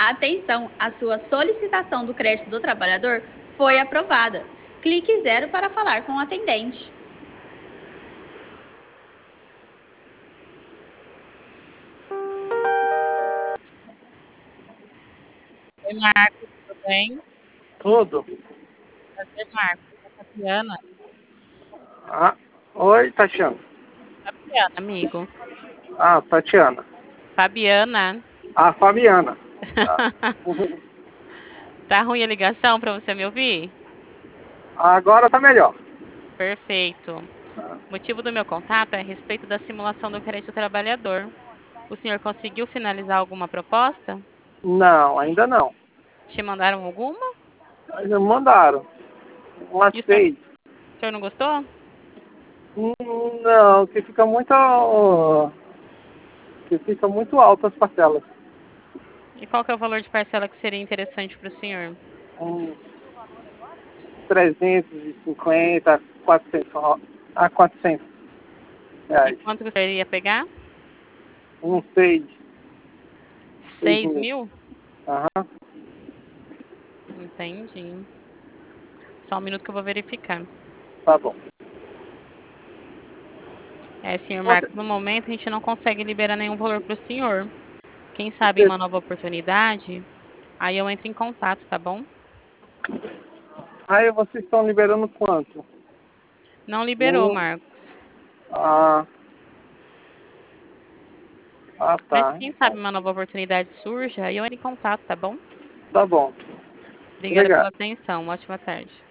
Atenção, a sua solicitação do crédito do trabalhador foi aprovada. Clique 0 para falar com o atendente. Oi, Marcos, tudo bem? Tudo. Prazer, Marcos. Eu sou a Fabiana. Ah, oi, Tatiana. Fabiana, amigo. Ah, Tatiana. Fabiana. Ah, Fabiana. Tá. Tá ruim a ligação para você me ouvir? Agora tá melhor. Perfeito. O motivo do meu contato é a respeito da simulação do crédito trabalhador. O senhor conseguiu finalizar alguma proposta? Não, ainda não. Te mandaram alguma? Ainda não mandaram. Umas E o 6. senhor não gostou? Não, que fica muito alto as parcelas. E qual que é o valor de parcela que seria interessante para o senhor? Uns 350 a 400 E reais. quanto que o senhor iria pegar? Uns 6 6 mil. mil? Aham, Entendi. Só um minuto que eu vou verificar. tá bom. Senhor Você, Marcos, no momento a gente não consegue liberar nenhum valor para o senhor. Quem sabe em você, uma nova oportunidade, aí eu entro em contato, tá bom? aí vocês estão liberando quanto? Não liberou, Nenhum. Marcos. Ah, Mas tá. quem sabe Então, uma nova oportunidade surja, aí eu entro em contato, tá bom? tá bom. Obrigada pela Obrigado. atenção. Uma ótima tarde.